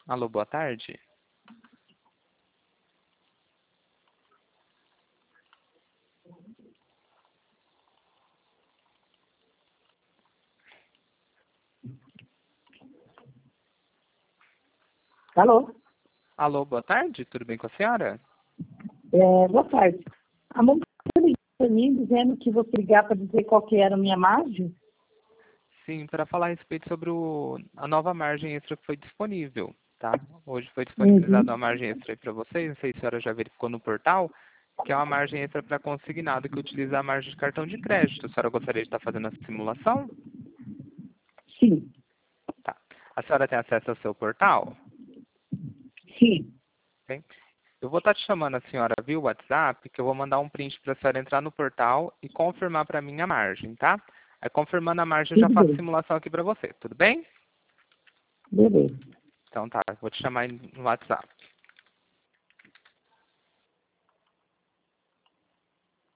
Alô, boa tarde. Alô? Alô, boa tarde, tudo bem com a senhora? Boa tarde. A mãe ligou para mim dizendo que você ligar para dizer qual que era a minha margem? Sim, para falar a respeito sobre a nova margem extra que foi disponível, tá? Hoje foi disponibilizada uma margem extra aí para vocês, não sei se a senhora já verificou no portal, que é uma margem extra para consignado que utiliza a margem de cartão de crédito. A senhora gostaria de estar fazendo essa simulação? Sim, Tá. A senhora tem acesso ao seu portal? sim. Bem, eu vou estar te chamando a senhora via WhatsApp, que eu vou mandar um print para a senhora entrar no portal e confirmar para mim a margem, tá? Aí confirmando a margem, eu já Tudo faço a bem. simulação aqui para você, tudo bem? Beleza. Então tá, vou te chamar no WhatsApp.